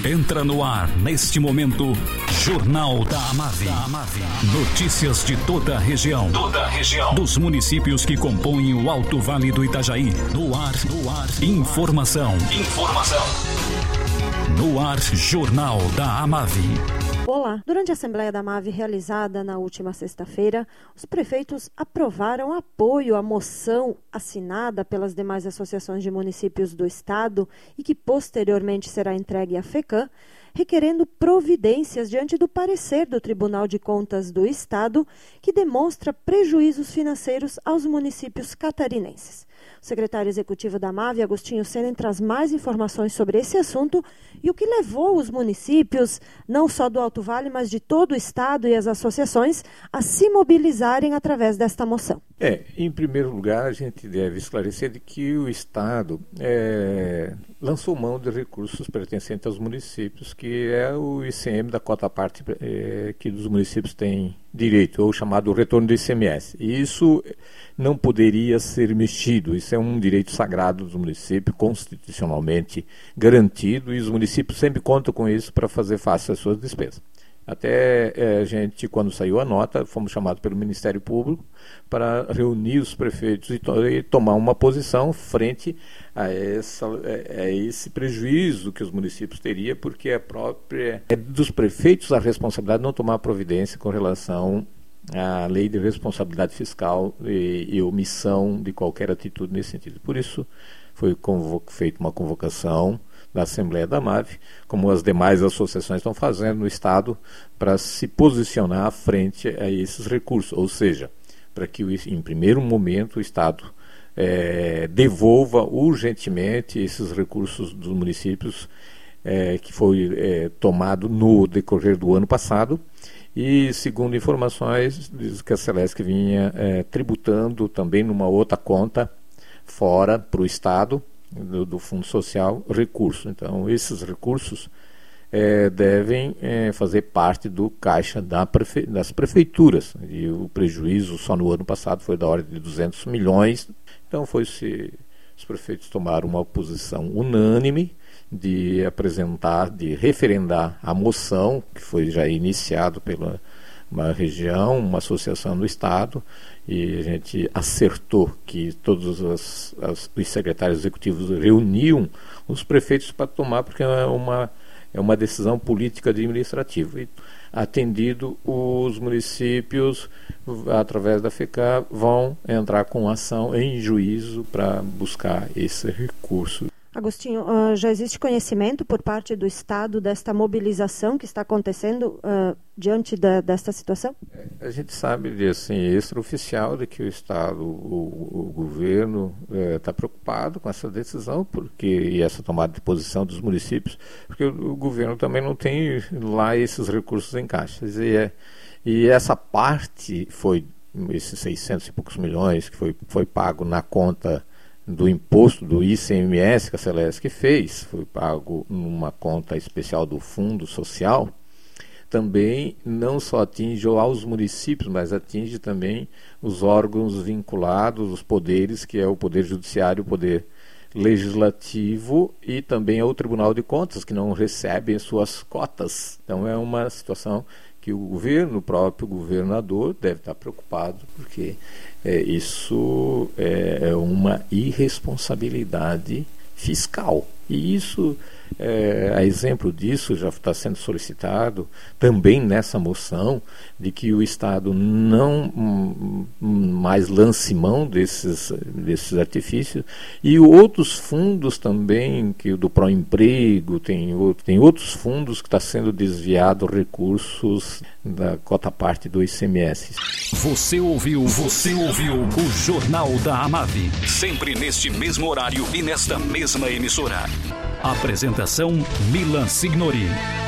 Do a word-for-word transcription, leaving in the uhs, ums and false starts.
Entra no ar, neste momento, Jornal da Amave. Notícias de toda a região. Toda a região. Dos municípios que compõem o Alto Vale do Itajaí. No ar, no ar. Informação. Informação. No ar, Jornal da Amave. Olá! Durante a Assembleia da Amave realizada na última sexta-feira, os prefeitos aprovaram apoio à moção assinada pelas demais associações de municípios do Estado e que posteriormente será entregue à FECAM, requerendo providências diante do parecer do Tribunal de Contas do Estado, que demonstra prejuízos financeiros aos municípios catarinenses. O secretário executivo da Amave, Agostinho Senen, traz mais informações sobre esse assunto e o que levou os municípios, não só do Alto Vale, mas de todo o Estado e as associações, a se mobilizarem através desta moção. É, em primeiro lugar, a gente deve esclarecer de que o Estado é, lançou mão de recursos pertencentes aos municípios, que é o I C M da cota parte é, que os municípios têm direito, ou chamado retorno do I C M S. E isso não poderia ser mexido, isso é um direito sagrado dos municípios, constitucionalmente garantido, e os municípios sempre contam com isso para fazer face às suas despesas. Até é, a gente, quando saiu a nota, fomos chamados pelo Ministério Público para reunir os prefeitos e, to- e tomar uma posição frente a, essa, a esse prejuízo que os municípios teriam, porque a própria, é dos prefeitos a responsabilidade de não tomar providência com relação à lei de responsabilidade fiscal e, e omissão de qualquer atitude nesse sentido. Por isso, foi convo- feita uma convocação da Assembleia da Amave, como as demais associações estão fazendo no Estado, para se posicionar frente a esses recursos, ou seja, para que, em primeiro momento, o Estado é, devolva urgentemente esses recursos dos municípios é, que foi é, tomado no decorrer do ano passado, e, segundo informações, diz que a Celesc vinha é, tributando também numa outra conta fora para o Estado, Do, do Fundo Social, recursos. Então, esses recursos é, devem é, fazer parte do caixa da prefe... das prefeituras. E o prejuízo só no ano passado foi da ordem de duzentos milhões. Então, foi se os prefeitos tomaram uma posição unânime de apresentar, de referendar a moção, que foi já iniciado pela uma região, uma associação do Estado, e a gente acertou que todos as, as, os secretários executivos reuniam os prefeitos para tomar, porque é uma, é uma decisão política administrativa. E, atendido, os municípios, através da FECAM, vão entrar com ação em juízo para buscar esse recurso. Agostinho, uh, já existe conhecimento por parte do Estado desta mobilização que está acontecendo uh, diante da, desta situação? A gente sabe, de, assim, extraoficial, de que o Estado, o, o governo está é, preocupado com essa decisão porque, e essa tomada de posição dos municípios, porque o, o governo também não tem lá esses recursos em caixas. E, é, e essa parte foi, esses seiscentos e poucos milhões que foi, foi pago na conta do imposto do I C M S que a Celesc fez, foi pago numa conta especial do Fundo Social, também não só atinge aos municípios, mas atinge também os órgãos vinculados, os poderes, que é o Poder Judiciário, o Poder Legislativo e também ao Tribunal de Contas, que não recebem suas cotas. Então é uma situação que o governo, o próprio governador, deve estar preocupado, porque é, isso é, é uma irresponsabilidade fiscal. E isso, é, a exemplo disso, já está sendo solicitado também nessa moção, de que o Estado não hum, mais lance mão desses, desses artifícios, e outros fundos também, que o do Proemprego, tem, tem outros fundos que está sendo desviado recursos da cota parte do I C M S. Você ouviu, você ouviu o Jornal da Amave, sempre neste mesmo horário e nesta mesma emissora. Apresentação Milan Signori.